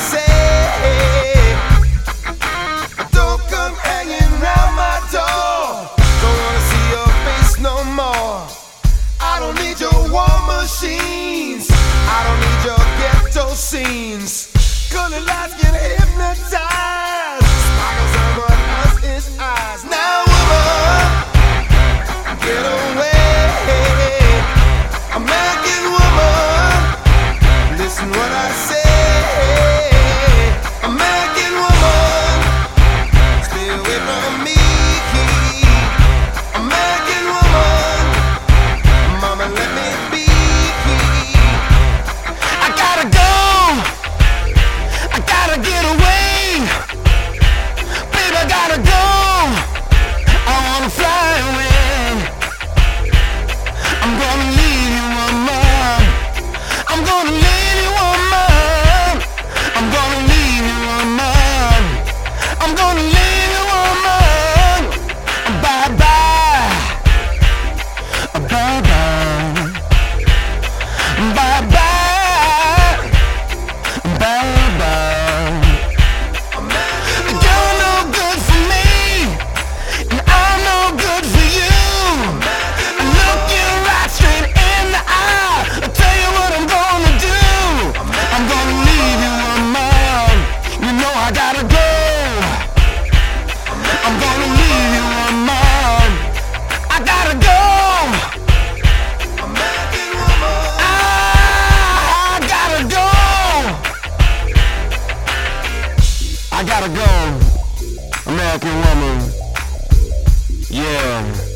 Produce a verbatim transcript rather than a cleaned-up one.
say. Don't come hanging round my door. Don't wanna see your face no more. I don't need your war machines. I don't need your ghetto scenes. Colored lights can hypnotize. Sparkles are what us his eyes. Now, woman, get away. American woman, listen what I say. American woman, stay away from me. American woman, mama, let me be. I gotta go. I gotta get away. Baby, I gotta go. I wanna fly away. I'm gonna leave you, woman. I'm gonna leave you, woman. I'm gonna leave you, woman. I'm gonna leave you, woman. Bye bye. Bye bye. Bye bye. Bye bye. You're no good for me, and I'm no good for you. Look you right straight in the eye. I'll tell you what I'm gonna do. I'm gonna leave you alone. You know I gotta go. I'm gonna leave you alone. I gotta go. I gotta go. I gotta go. American woman. Yeah.